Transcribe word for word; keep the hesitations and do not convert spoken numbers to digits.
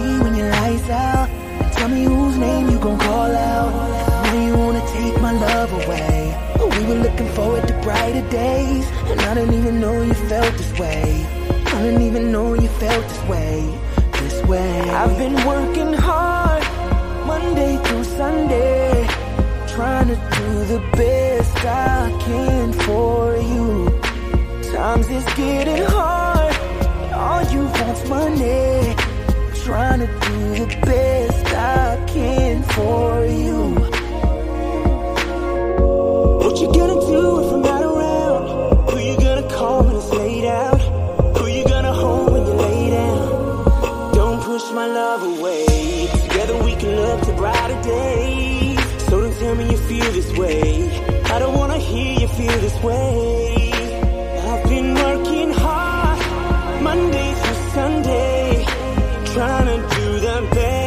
me when your lights out, and tell me whose name you gon' call out. Now you wanna take my love away, but we were looking forward to brighter days, and I didn't even know you felt this way. I didn't even know you felt this way, this way. I've been working hard, Monday through Sunday, trying to do the best I can for you. Times is getting hard, all you want's money. Trying to do the best I can for you. What you gonna do if I'm not around? Who you gonna call when it's laid out? Who you gonna hold when you lay down? Don't push my love away. Together we can look to brighter days. So don't tell me you feel this way. I don't wanna hear you feel this way. I've been working hard, Monday through Sunday, trying to do the best